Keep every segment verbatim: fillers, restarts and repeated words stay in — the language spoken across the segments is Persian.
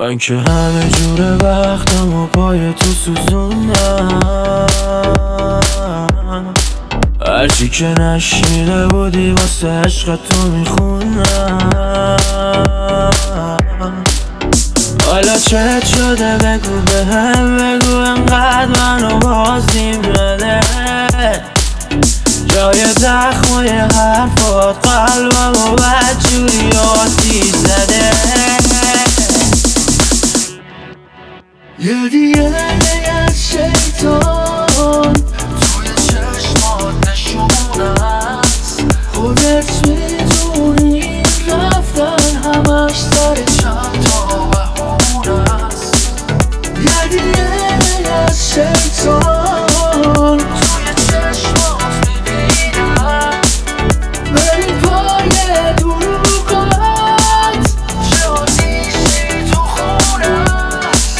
من که همه جور وقتم و پای تو سوزوندم، هرچی که نشنیده بودی واسه عشق تو میخونم. حالا چت شده بگو به هم، بگو انقدر منو بازیم نده، جای زخمای حرفات قلبم و بدجوری آتیش زده. یه دیگه از شیطان توی چشمات نشونه است، خودت میدونی این رفتن همش سر چند تا بهونه است. یه دیگه از شیطان توی چشمات میبینم، ولی پای دروغات چه آتیشی تو خونه است.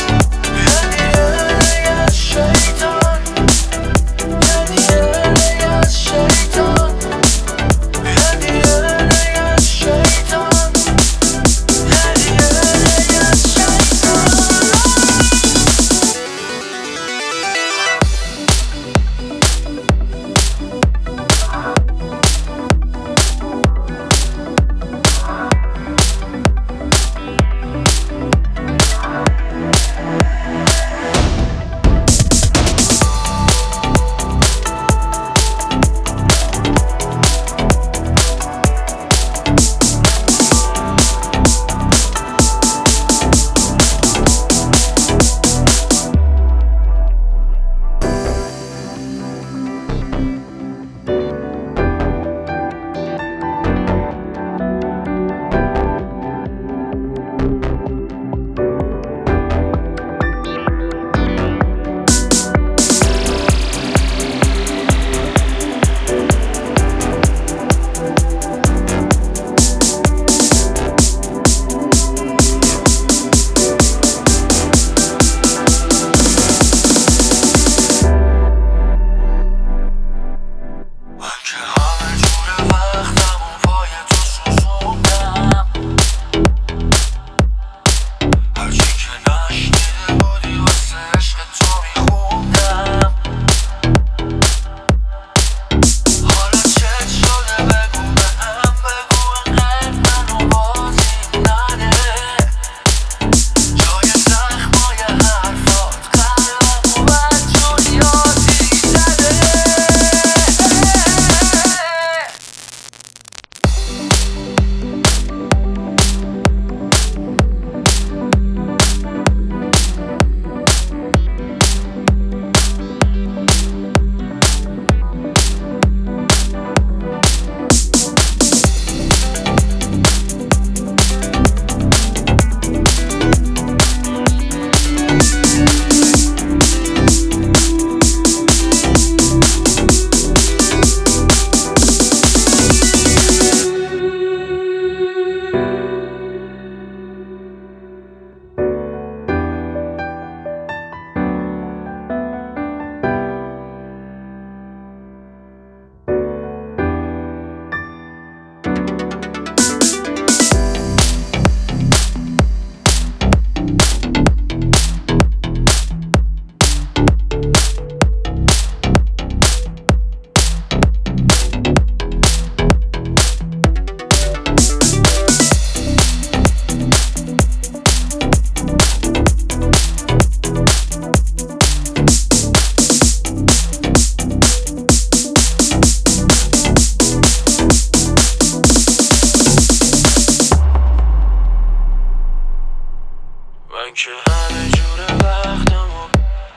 من که همه جور وقتم و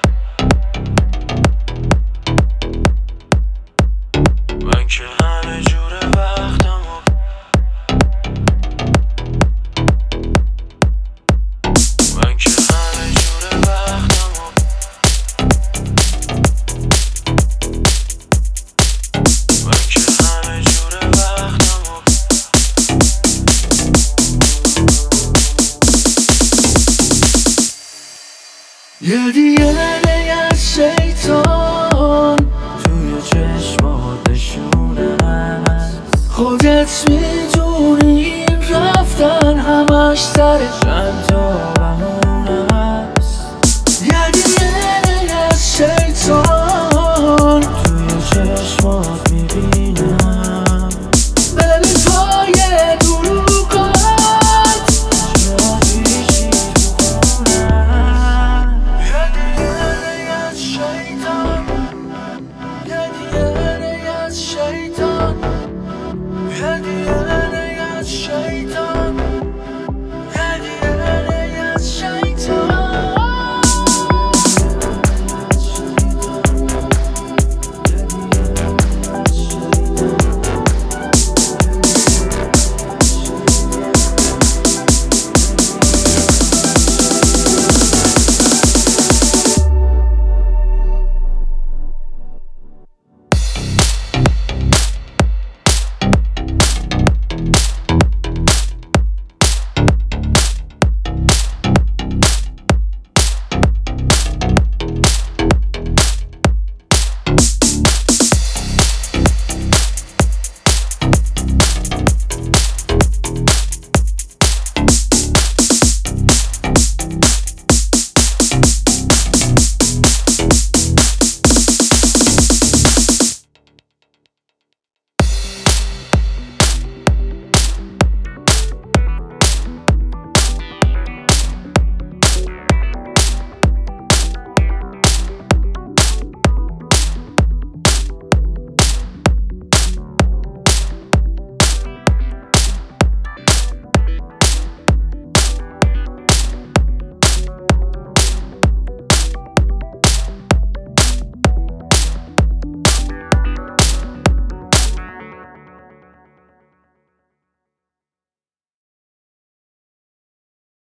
من که همه جور وقتم و من که همه جور وقتم و من که همه جور وقتم و یه دیگه از شیطان توی چشمات نشونه است، خودت میدونی این رفتن همش سر چند تا